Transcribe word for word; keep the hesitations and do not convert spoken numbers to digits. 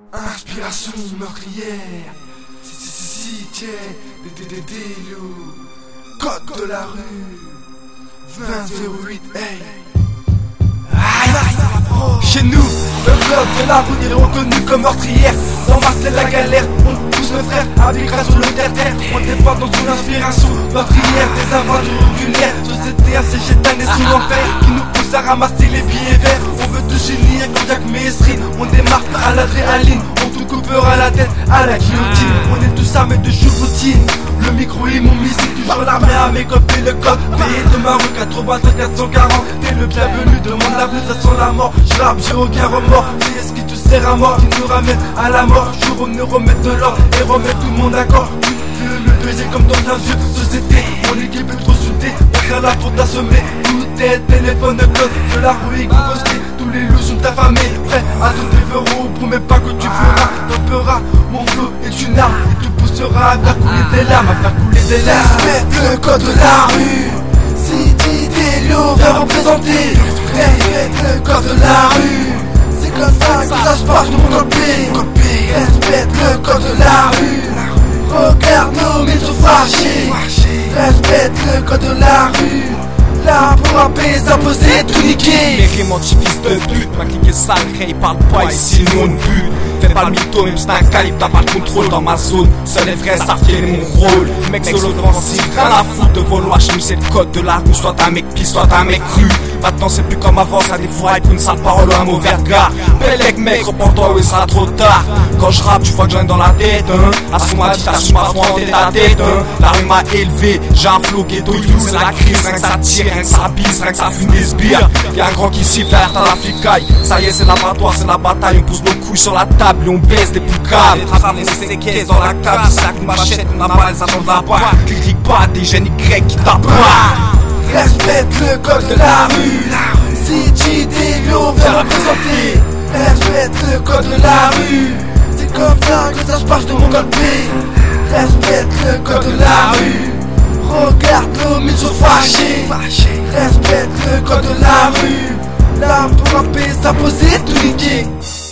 Inspiration meurtrière. Si si si si tiens, des des des des loups. Code de la rue. vingt zéro huit, hey. Chez nous, le bloc de la route est reconnu comme meurtrière. Dans Marseille la galère, on pousse le frère avec grâce sur le terre-terre. On départ dans son inspiration meurtrière. Des aventures oculaires, société assez chétane et sous l'enfer qui nous pousse à ramasser les billets verts. On veut tout génie comme Jack Mesrine. On démarre à l'adrénaline, on tout coupera la tête à la guillotine. On est tous armés de routine. Le micro est mon missile, toujours l'armée à mes copies, le code payé de ma rue quatre-vingt-treize quatre cent quarante. T'es le bienvenu, demande la plus, ça sent la mort. Je rappe, j'ai aucun remords. C'est ce qui te sert à mort, qui nous ramène à la mort. Jour on nous remet de l'ordre et remet tout le monde d'accord. Tu veux me baiser comme dans un vieux société. Mon équipe est trop soudée, on vient là pour t'assommer. Tout est téléphone de code de la rue est composté. Tous les loups sont affamés, prêts à tout déverrouiller. Promets pas que tu feras, t'en feras. Mon flow est une arme et tout poussera à faire couler des larmes, à faire couler des larmes. Respecte le code de la rue. Si t'es l'eau, viens représenter. Respecte le code de la rue. C'est comme ça que ça se passe dans mon copie. Respecte le code de la rue. Regarde nos mille sont fâchés. Respecte le code de la rue. Là pour rapper, s'imposer, tout niquer. Les rimes anti-fils de pute, ma clique est sacrée, ils parlent pas ici, nous on bute. Fais pas le mytho, même c'est un calibre, t'as pas le contrôle dans ma zone. Seuls les vrais savent quel est mon rôle. Mec solo offensif, rien à foutre de vos lois. J'me c'est le code de la rue, soit t'es un mec pisse, soit t'es un mec cru. Maintenant c'est plus comme avant, ça défouraille pour une sale parole ou un mauvais regard. Bellec mec, reprends-toi ou il sera trop tard. Quand je rappe, tu vois que j'en ai dans la tête, hein. À ce qu'on m'a dit, t'as su pas trop en tête à tête, hein. La rue m'a élevé, j'ai un flow ghetto, c'est la crise, rien que ça tire, rien que ça bise, rien que ça fume des sbires. Y'a un grand qui siffle derrière t'as la flicaille. Ça y est, c'est l'abattoir, c'est la bataille. On pousse nos couilles sur la table et on baisse des poucaves. Les travaux, c'est des caisses dans la cave. Ils sac, une machette, on a pas les attentes là-bas. Critique pas des jeunes Y qui tapent pas. Respecte le code de la rue. Si tu t'es l'eau, viens représenter. Respecte le code de la rue. C'est comme ça que ça se passe de mon côté. Respecte le code de la rue. Regarde nos mille sont fâchés. Respecte le code de la rue. Là pour rapper, s'imposer, tout niquer.